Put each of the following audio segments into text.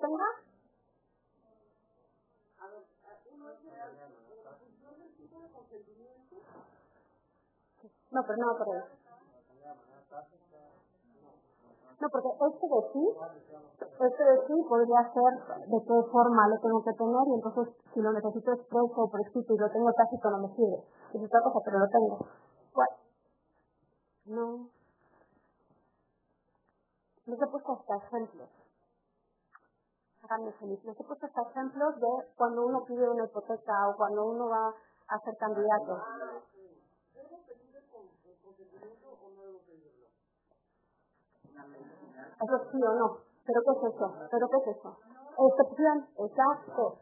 tenga. No, pero no por eso. No, porque este de sí podría ser de qué forma lo tengo que tener, y entonces si lo necesito expreso o por escrito y lo tengo tácito no me sirve. Es otra cosa, pero lo tengo. ¿Cuál? No. Les he puesto hasta ejemplos. Háganme feliz. Les he puesto hasta ejemplos de cuando uno pide una hipoteca o cuando uno va a ser candidato. Eso sí o no. ¿Pero qué es eso? Excepción. Exacto.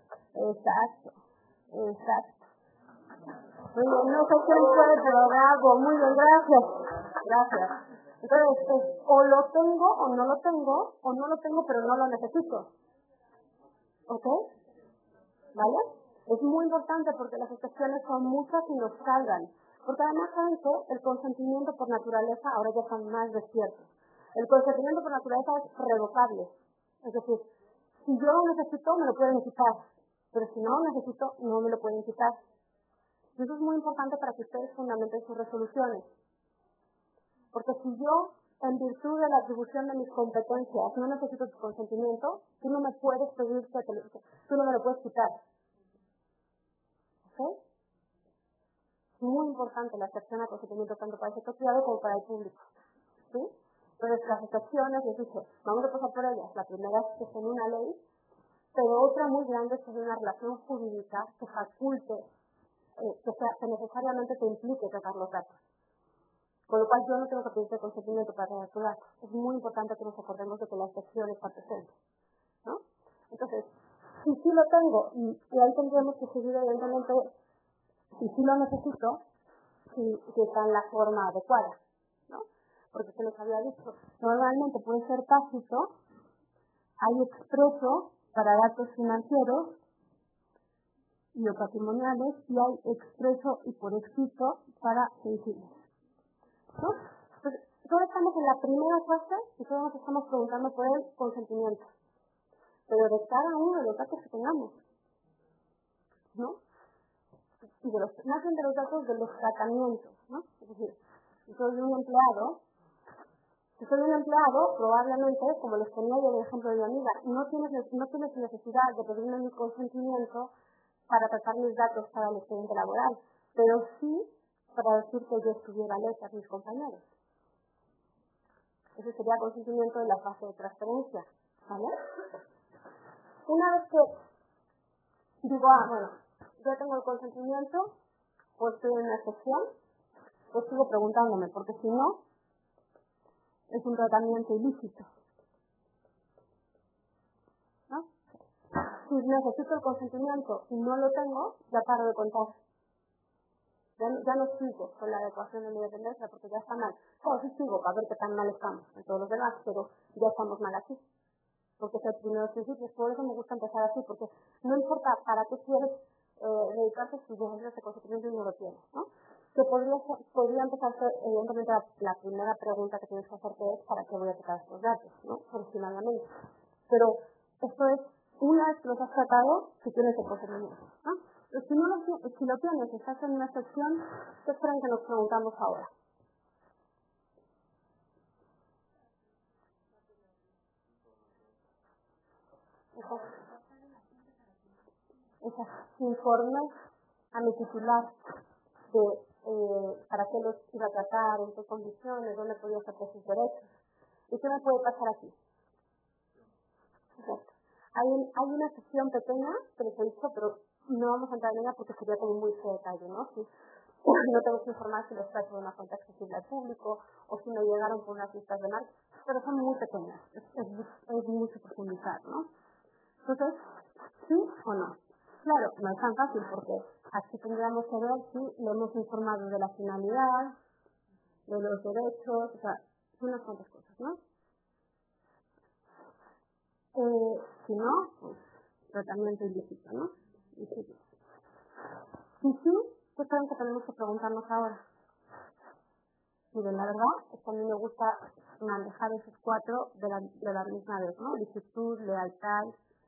Muy bien, no sé quién fue, pero bravo. Muy bien, gracias. Entonces, o lo tengo o no lo tengo, o no lo tengo pero no lo necesito. ¿Ok? ¿Vale? Es muy importante porque las excepciones son muchas y nos salgan. Porque además saben que el consentimiento por naturaleza ahora ya están más despiertos. El consentimiento por naturaleza es revocable. Es decir, si yo lo necesito, me lo pueden quitar. Pero si no lo necesito, no me lo pueden quitar. Y eso es muy importante para que ustedes fundamenten sus resoluciones. Porque si yo, en virtud de la atribución de mis competencias, no necesito tu consentimiento, tú no me puedes pedir tú no me lo puedes quitar. ¿Ok? Es muy importante la excepción al consentimiento tanto para el sector privado como para el público. ¿Sí? Entonces, las excepciones, les dije, vamos a pasar por ellas. La primera es que es en una ley, pero otra muy grande es que es una relación jurídica que faculte, que necesariamente te implique tratar los datos. Con lo cual yo no tengo que pedirte consentimiento para tratar tus datos. Es muy importante que nos acordemos de que la excepción está presente, ¿no? Entonces, si sí lo tengo, y ahí tendremos que seguir evidentemente, si sí lo necesito, si está en la forma adecuada, ¿no? Porque se les había dicho, normalmente puede ser tácito, hay expreso para datos financieros y o patrimoniales, y hay expreso y por escrito para sensibles, ¿no? Entonces, todos estamos en la primera fase y todos nos estamos preguntando por el consentimiento, pero de cada uno de los datos que tengamos, ¿no? Y más bien de los datos de los tratamientos, ¿no? Es decir, si soy un empleado, probablemente, como les ponía yo el ejemplo de mi amiga, no tienes necesidad de pedirme mi consentimiento para tratar mis datos para el expediente laboral, pero sí para decir que yo estuviera alerta a mis compañeros. Ese sería consentimiento de la fase de transferencia, ¿vale? Una vez que digo, bueno, yo tengo el consentimiento, pues estoy en una excepción, pues sigo preguntándome, porque si no, es un tratamiento ilícito, ¿no? Si necesito el consentimiento y no lo tengo, ya paro de contar. Ya no sigo con la adecuación de mi dependencia porque ya está mal. Claro, sí sigo para ver qué tan mal estamos en todos los demás, pero ya estamos mal aquí. Porque es el primer principio, por eso me gusta empezar así, porque no importa para qué quieres dedicarte si necesitas ese consentimiento y no lo tienes, ¿no? Que podría empezarse, evidentemente, la primera pregunta que tienes que hacerte es ¿para qué voy a tratar estos datos? ¿No? Originalmente. Pero esto es, una vez que los has tratado, si tienes el consentimiento, ¿no? Pero si lo tienes, estás en una sección, ¿qué esperan que nos preguntamos ahora? Esos informes a mi titular de para qué los iba a tratar, en qué condiciones, dónde podía ejercer sus derechos. ¿Y qué me puede pasar aquí? Exacto. Hay una sección pequeña que les he dicho, pero no vamos a entrar en ella porque sería como muy de detalle, ¿no? Si no tengo que informar si los trato de una cuenta accesible al público o si me llegaron por unas listas de marcas, pero son muy pequeñas, es mucho profundizar, ¿no? Entonces, ¿sí o no? Claro, no es tan fácil porque aquí tendríamos que ver si lo hemos informado de la finalidad, de los derechos, o sea, unas cuantas cosas, ¿no? Si no, pues tratamiento ilícito, ¿no? Ilícito. Y sí, ¿qué saben que tenemos que preguntarnos ahora? Miren, la verdad es que a mí me gusta manejar esos cuatro de la misma vez, ¿no? Licitud, lealtad,